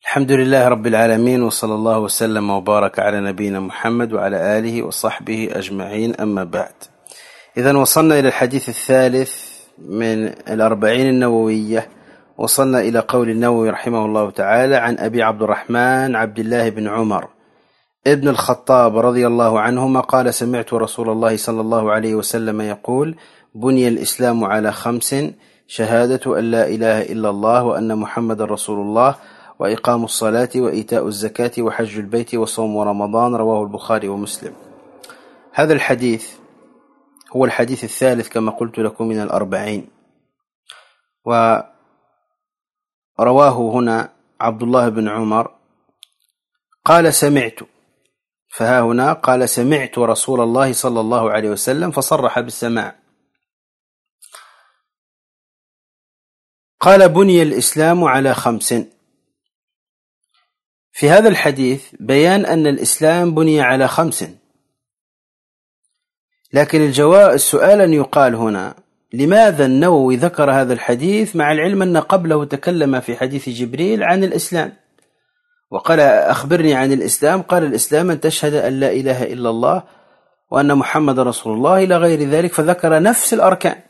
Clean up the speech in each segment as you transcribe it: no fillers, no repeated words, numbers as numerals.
الحمد لله رب العالمين، وصلى الله وسلم وبارك على نبينا محمد وعلى آله وصحبه أجمعين، أما بعد. إذن وصلنا إلى الحديث الثالث من الأربعين النووية. وصلنا إلى قول النووي رحمه الله تعالى: عن أبي عبد الرحمن عبد الله بن عمر ابن الخطاب رضي الله عنهما قال: سمعت رسول الله صلى الله عليه وسلم يقول: بني الإسلام على 5: شهادة أن لا إله إلا الله وأن محمد رسول الله، وإقام الصلاة، وإيتاء الزكاة، وحج البيت، وصوم رمضان. رواه البخاري ومسلم. هذا الحديث هو الحديث الثالث كما قلت لكم من الأربعين، ورواه هنا عبد الله بن عمر قال: سمعت، فها هنا قال: سمعت رسول الله صلى الله عليه وسلم، فصرح بالسماع. قال: بني الإسلام على 5. في هذا الحديث بيان أن الإسلام بني على 5، لكن السؤال أن يقال هنا: لماذا النووي ذكر هذا الحديث مع العلم أن قبله تكلم في حديث جبريل عن الإسلام وقال: أخبرني عن الإسلام؟ قال: الإسلام أن تشهد أن لا إله إلا الله وأن محمد رسول الله إلى غير ذلك، فذكر نفس الأركان.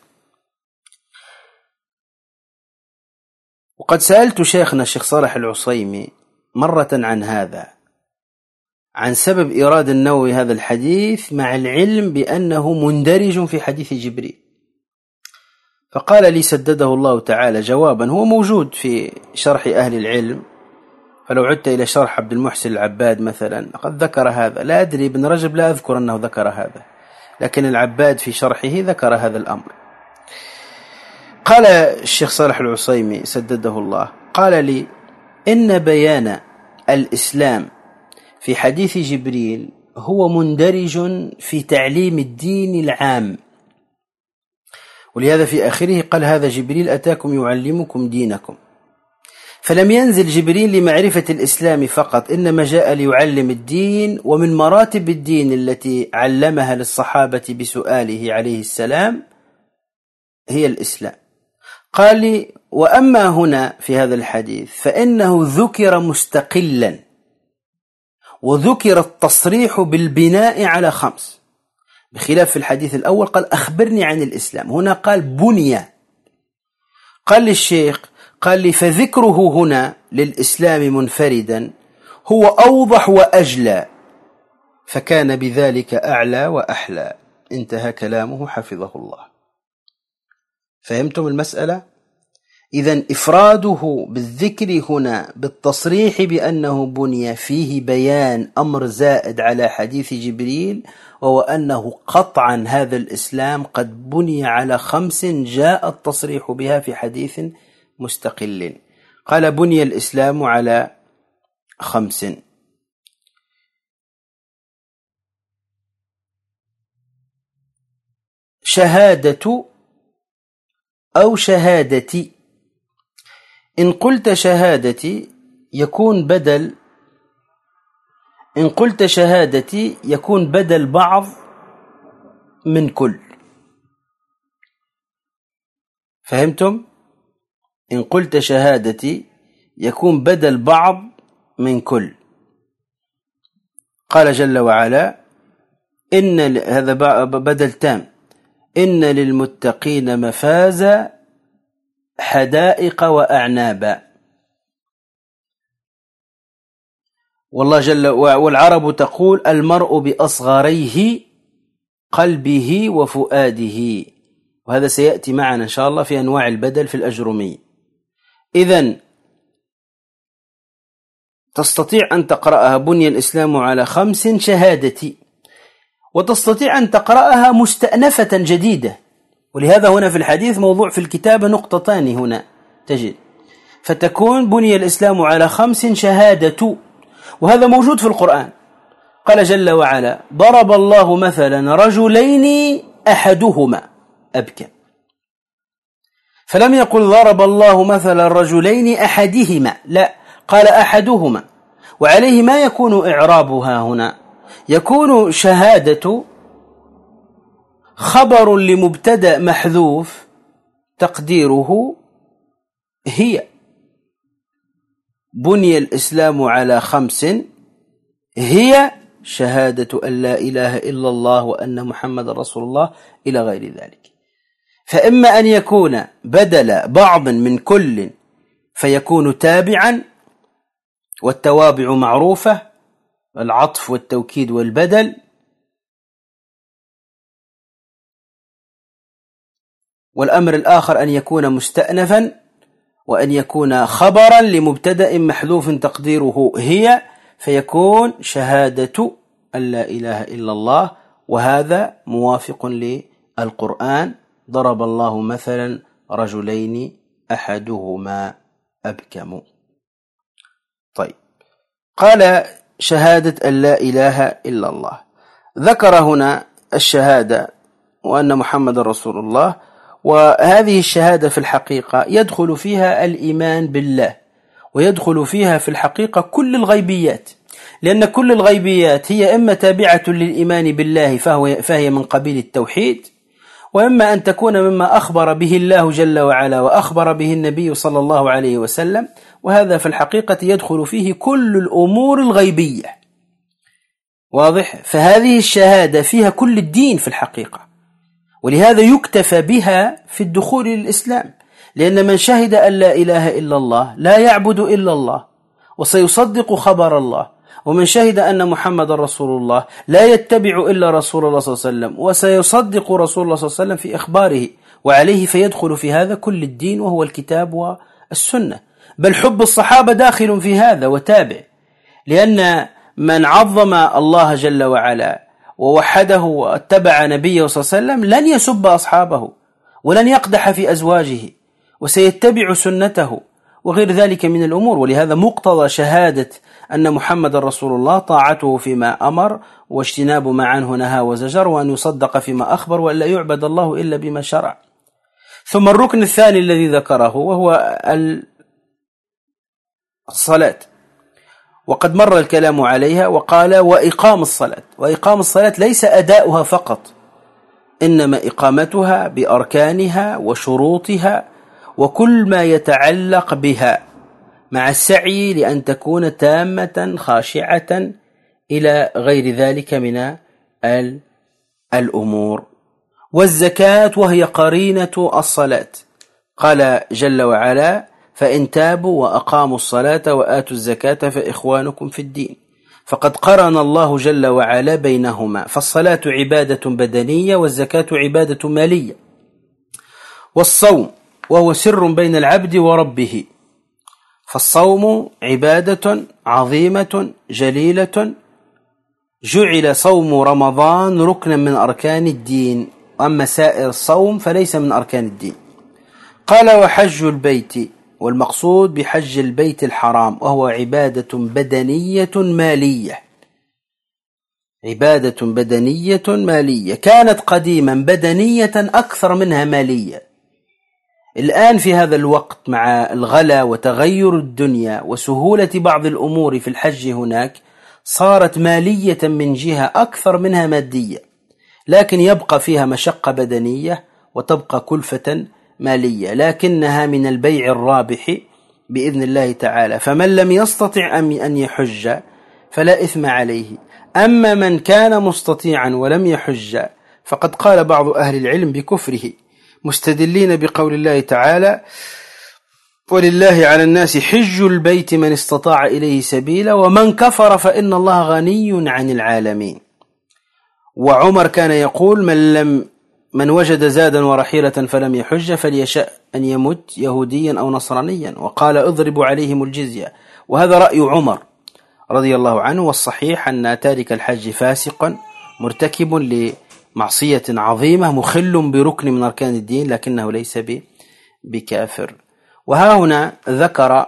وقد سألت شيخنا الشيخ صالح العصيمي مرة عن هذا، عن سبب إيراد النووي هذا الحديث مع العلم بأنه مندرج في حديث جبريل، فقال لي سدده الله تعالى جوابا هو موجود في شرح أهل العلم، فلو عدت إلى شرح عبد المحسن العباد مثلا قد ذكر هذا. لا أدري، ابن رجب لا أذكر أنه ذكر هذا، لكن العباد في شرحه ذكر هذا الأمر. قال الشيخ صالح العصيمي سدده الله، قال لي: إن بيان الإسلام في حديث جبريل هو مندرج في تعليم الدين العام، ولهذا في آخره قال: هذا جبريل أتاكم يعلمكم دينكم. فلم ينزل جبريل لمعرفة الإسلام فقط، إنما جاء ليعلم الدين، ومن مراتب الدين التي علمها للصحابة بسؤاله عليه السلام هي الإسلام. قال لي: وأما هنا في هذا الحديث فإنه ذكر مستقلا، وذكر التصريح بالبناء على 5، بخلاف في الحديث الأول قال: أخبرني عن الإسلام، هنا قال بني. قال لي الشيخ، قال لي: فذكره هنا للإسلام منفردا هو أوضح وأجلى، فكان بذلك أعلى وأحلى. انتهى كلامه حفظه الله. فهمتم المسألة؟ إذن إفراده بالذكر هنا بالتصريح بأنه بني فيه بيان أمر زائد على حديث جبريل، وهو أنه قطعا هذا الإسلام قد بني على 5 جاء التصريح بها في حديث مستقل. قال: بني الإسلام على 5: شهادة أو شهادتي. إن قلت شهادتي يكون بدل بعض من كل. فهمتم؟ إن قلت شهادتي يكون بدل بعض من كل. قال جل وعلا: هذا بدل تام: إن للمتقين مفازا حدائق وأعنابا. والعرب تقول: المرء بأصغريه قلبه وفؤاده، وهذا سيأتي معنا إن شاء الله في أنواع البدل في الأجرمي. إذن تستطيع أن تقرأها بني الإسلام على 5 شهادتي، وتستطيع أن تقرأها مستأنفة جديدة، ولهذا هنا في الحديث موضوع في الكتابة نقطتان هنا تجد، فتكون بني الإسلام على 5 شهادة، وهذا موجود في القرآن. قال جل وعلا: ضرب الله مثلا رجلين أحدهما أبكم، فلم يقل ضرب الله مثلا رجلين أحدهما، لا، قال أحدهما. وعليه ما يكون إعرابها هنا؟ يكون شهادة خبر لمبتدأ محذوف تقديره هي، بني الإسلام على 5 هي شهادة أن لا إله إلا الله وأن محمد رسول الله إلى غير ذلك. فإما أن يكون بدل بعض من كل فيكون تابعا، والتوابع معروفة، العطف والتوكيد والبدل، والأمر الآخر أن يكون مستأنفا، وأن يكون خبرا لمبتدأ محذوف تقديره هي، فيكون شهادة أن لا إله إلا الله، وهذا موافق للقرآن. ضرب الله مثلا رجلين أحدهما أبكم. طيب، قال شهادة أن لا إله إلا الله، ذكر هنا الشهادة وأن محمد رسول الله، وهذه الشهادة في الحقيقة يدخل فيها الإيمان بالله، ويدخل فيها في الحقيقة كل الغيبيات، لأن كل الغيبيات هي إما تابعة للإيمان بالله فهي من قبيل التوحيد، وإما أن تكون مما أخبر به الله جل وعلا وأخبر به النبي صلى الله عليه وسلم، وهذا في الحقيقة يدخل فيه كل الأمور الغيبية. واضح؟ فهذه الشهادة فيها كل الدين في الحقيقة، ولهذا يكتفى بها في الدخول للإسلام، لأن من شهد أن لا إله إلا الله لا يعبد إلا الله وسيصدق خبر الله، ومن شهد أن محمد رسول الله لا يتبع إلا رسول الله صلى الله عليه وسلم وسيصدق رسول الله صلى الله عليه وسلم في إخباره وعليه، فيدخل في هذا كل الدين وهو الكتاب والسنة. بل حب الصحابة داخل في هذا وتابع، لأن من عظم الله جل وعلا ووحده واتبع نبيه صلى الله عليه وسلم لن يسب أصحابه ولن يقدح في أزواجه وسيتبع سنته وغير ذلك من الأمور. ولهذا مقتضى شهادة أن محمد رسول الله طاعته فيما أمر واجتناب ما عنه نهى وزجر، وأن يصدق فيما أخبر، وأن لا يعبد الله إلا بما شرع. ثم الركن الثاني الذي ذكره وهو الصلاة، وقد مر الكلام عليها، وقال وإقام الصلاة. وإقام الصلاة ليس أداؤها فقط، إنما إقامتها بأركانها وشروطها وكل ما يتعلق بها، مع السعي لأن تكون تامة خاشعة إلى غير ذلك من الأمور. والزكاة وهي قرينة الصلاة، قال جل وعلا فإن تابوا وأقاموا الصلاة وآتوا الزكاة فإخوانكم في الدين. فقد قرن الله جل وعلا بينهما، فالصلاة عبادة بدنية والزكاة عبادة مالية. والصوم وهو سر بين العبد وربه، فالصوم عبادة عظيمة جليلة، جعل صوم رمضان ركنا من أركان الدين، أما سائر الصوم فليس من أركان الدين. قال وحج البيت، والمقصود بحج البيت الحرام وهو عبادة بدنية مالية، عبادة بدنية مالية كانت قديما بدنية أكثر منها مالية. الآن في هذا الوقت مع الغلا وتغير الدنيا وسهولة بعض الأمور في الحج هناك صارت مالية من جهة أكثر منها مادية، لكن يبقى فيها مشقة بدنية وتبقى كلفة مالية، لكنها من البيع الرابح بإذن الله تعالى. فمن لم يستطع أن يحج فلا إثم عليه، أما من كان مستطيعا ولم يحج فقد قال بعض أهل العلم بكفره، مستدلين بقول الله تعالى ولله على الناس حج البيت من استطاع إليه سبيلا ومن كفر فإن الله غني عن العالمين. وعمر كان يقول من وجد زادا ورحيلة فلم يحج فليشأ أن يمت يهوديا أو نصرانيا، وقال اضربوا عليهم الجزية. وهذا رأي عمر رضي الله عنه، والصحيح أن تارك الحج فاسق مرتكب لمعصية عظيمة مخل بركن من أركان الدين، لكنه ليس بكافر. وها هنا ذكر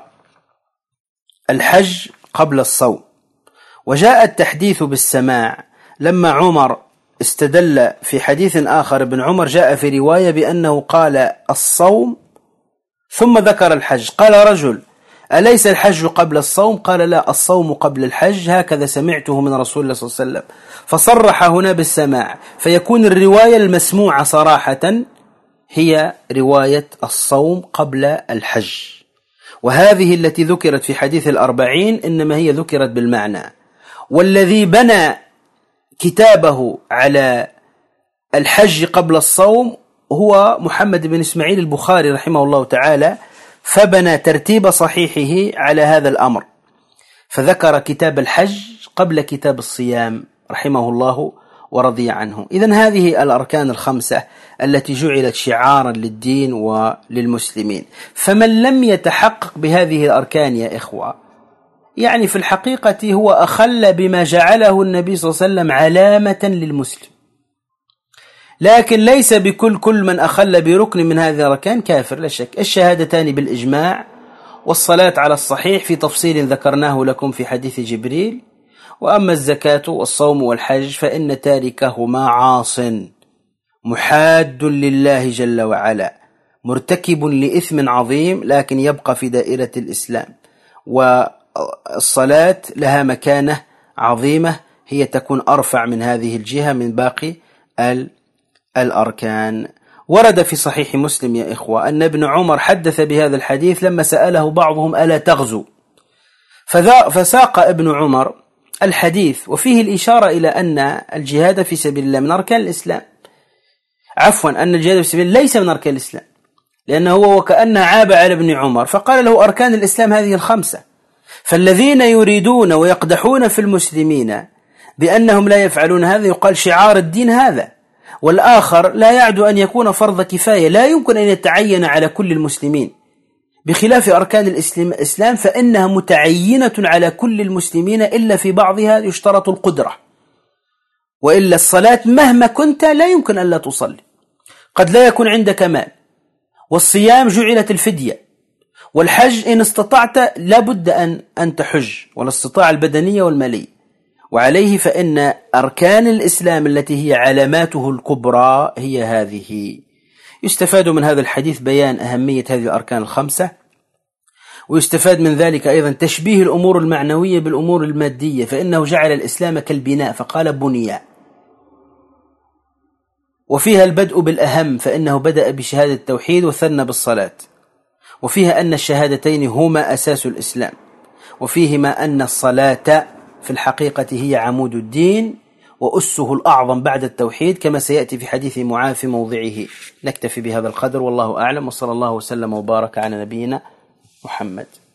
الحج قبل الصوم، وجاء التحديث بالسماع لما عمر استدل في حديث آخر. ابن عمر جاء في رواية بأنه قال الصوم ثم ذكر الحج، قال رجل أليس الحج قبل الصوم؟ قال لا، الصوم قبل الحج، هكذا سمعته من رسول الله صلى الله عليه وسلم. فصرح هنا بالسماع، فيكون الرواية المسموعة صراحة هي رواية الصوم قبل الحج. وهذه التي ذكرت في حديث الأربعين إنما هي ذكرت بالمعنى. والذي بنى كتابه على الحج قبل الصوم هو محمد بن إسماعيل البخاري رحمه الله تعالى، فبنى ترتيب صحيحه على هذا الأمر، فذكر كتاب الحج قبل كتاب الصيام رحمه الله ورضي عنه. إذن هذه الأركان الخمسة التي جعلت شعارا للدين وللمسلمين. فمن لم يتحقق بهذه الأركان يا إخوة يعني في الحقيقة هو أخل بما جعله النبي صلى الله عليه وسلم علامة للمسلم، لكن ليس كل من أخل بركن من هذه الأركان كافر لا شك. الشهادتان بالإجماع، والصلاة على الصحيح في تفصيل ذكرناه لكم في حديث جبريل. وأما الزكاة والصوم والحج فإن تاركهما عاص محاد لله جل وعلا مرتكب لإثم عظيم، لكن يبقى في دائرة الإسلام. والصلاة لها مكانة عظيمة، هي تكون أرفع من هذه الجهة من باقي الأركان. ورد في صحيح مسلم يا إخوة أن ابن عمر حدث بهذا الحديث لما سأله بعضهم ألا تغزو، فساق ابن عمر الحديث وفيه الإشارة إلى أن الجهاد في سبيل الله من أركان الإسلام، أن الجهاد في سبيل الله ليس من أركان الإسلام، لأنه هو وكأن عاب على ابن عمر فقال له أركان الإسلام هذه الخمسة. فالذين يريدون ويقدحون في المسلمين بأنهم لا يفعلون هذا يقال شعار الدين هذا، والآخر لا يعد أن يكون فرض كفاية، لا يمكن أن يتعين على كل المسلمين، بخلاف أركان الإسلام فإنها متعينة على كل المسلمين إلا في بعضها يشترط القدرة، وإلا الصلاة مهما كنت لا يمكن أن لا تصلي، قد لا يكون عندك مال. والصيام جعلت الفدية، والحج إن استطعت لابد أن تحج، والاستطاعة البدنية والمالية. وعليه فإن أركان الإسلام التي هي علاماته الكبرى هي هذه. يستفاد من هذا الحديث بيان أهمية هذه الأركان الخمسة، ويستفاد من ذلك أيضا تشبيه الأمور المعنوية بالأمور المادية، فإنه جعل الإسلام كالبناء فقال بنيا، وفيها البدء بالأهم فإنه بدأ بشهادة التوحيد وثنى بالصلاة، وفيها أن الشهادتين هما أساس الإسلام، وفيهما أن الصلاة في الحقيقة هي عمود الدين وأسه الأعظم بعد التوحيد، كما سيأتي في حديث معاذ في موضعه. نكتفي بهذا القدر والله أعلم، وصلى الله وسلم وبارك على نبينا محمد.